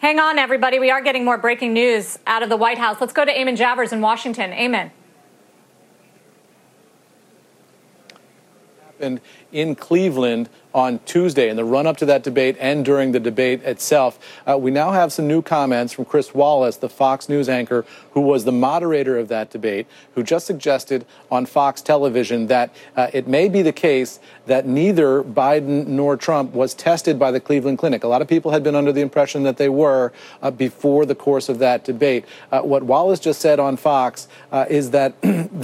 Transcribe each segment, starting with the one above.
Hang on, everybody. We are getting more breaking news out of the White House. Let's go to Eamon Javers in Washington. Eamon. Happened in Cleveland on Tuesday in the run-up to that debate and during the debate itself. We now have some new comments from Chris Wallace, the Fox News anchor, who was the moderator of that debate, who just suggested on Fox television that it may be the case that neither Biden nor Trump was tested by the Cleveland Clinic. A lot of people had been under the impression that they were before the course of that debate. What Wallace just said on Fox is that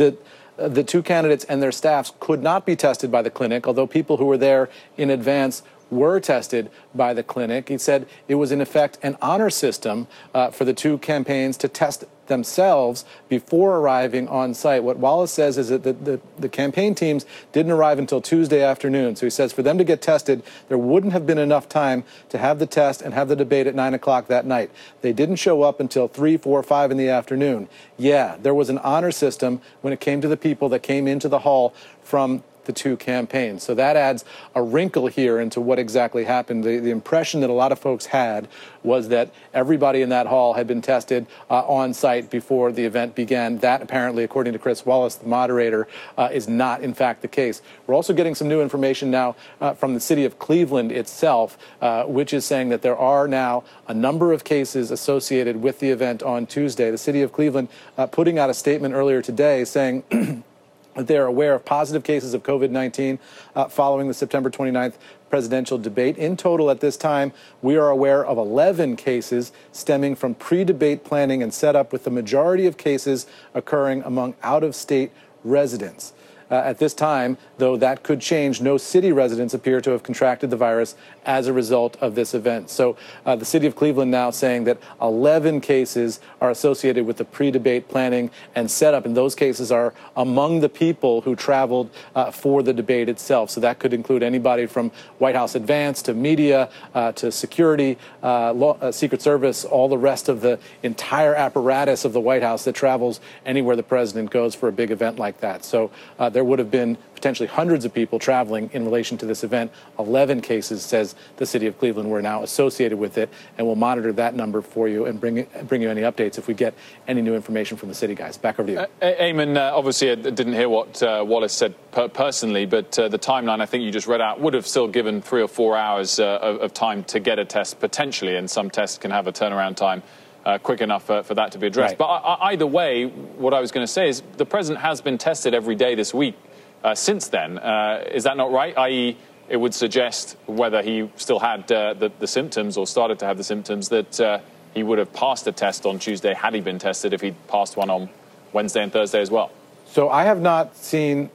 the two candidates and their staffs could not be tested by the clinic, although people who were there in advance were tested by the clinic. He said it was, in effect, an honor system for the two campaigns to test themselves before arriving on site. What Wallace says is that the campaign teams didn't arrive until Tuesday afternoon. So he says for them to get tested, there wouldn't have been enough time to have the test and have the debate at 9 o'clock that night. They didn't show up until 3, 4, 5 in the afternoon. Yeah, there was an honor system when it came to the people that came into the hall from the two campaigns. So that adds a wrinkle here into what exactly happened. The impression that a lot of folks had was that everybody in that hall had been tested on site before the event began. That apparently, according to Chris Wallace, the moderator, is not in fact the case. We're also getting some new information now from the city of Cleveland itself, which is saying that there are now a number of cases associated with the event on Tuesday. The city of Cleveland putting out a statement earlier today saying they are aware of positive cases of COVID-19 following the September 29th presidential debate. In total, at this time, we are aware of 11 cases stemming from pre-debate planning and setup, with the majority of cases occurring among out-of-state residents. At this time, though that could change, no city residents appear to have contracted the virus as a result of this event. So the city of Cleveland now saying that 11 cases are associated with the pre-debate planning and setup, and those cases are among the people who traveled for the debate itself. So that could include anybody from White House advance to media to security, Secret Service, all the rest of the entire apparatus of the White House that travels anywhere the president goes for a big event like that. So there would have been potentially hundreds of people traveling in relation to this event. 11 cases, says the city of Cleveland, were now associated with it, and we'll monitor that number for you and bring you any updates if we get any new information from the city, guys. Back over to you. Eamon, obviously I didn't hear what Wallace said personally, but the timeline I think you just read out would have still given 3 or 4 hours of time to get a test potentially, and some tests can have a turnaround time quick enough for that to be addressed. Right. But either way, what I was going to say is the president has been tested every day this week since then. Is that not right? I.e., it would suggest, whether he still had the symptoms or started to have the symptoms, that he would have passed a test on Tuesday had he been tested if he'd passed one on Wednesday and Thursday as well. So I have not seen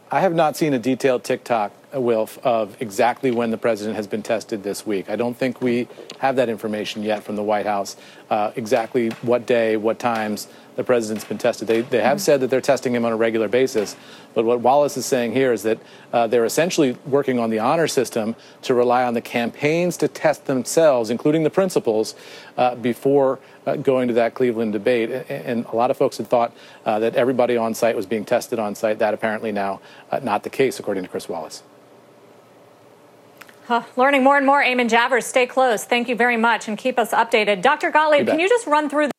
a detailed TikTok, Wilf, of exactly when the president has been tested this week. I don't think we have that information yet from the White House, exactly what day, what times the president's been tested. They have said that they're testing him on a regular basis, but what Wallace is saying here is that they're essentially working on the honor system to rely on the campaigns to test themselves, including the principals, before going to that Cleveland debate. And a lot of folks had thought that everybody on site was being tested on site. That apparently now not the case, according to Chris Wallace. Learning more and more, Eamon Javers. Stay close. Thank you very much, and keep us updated. Dr. Gottlieb, can you just run through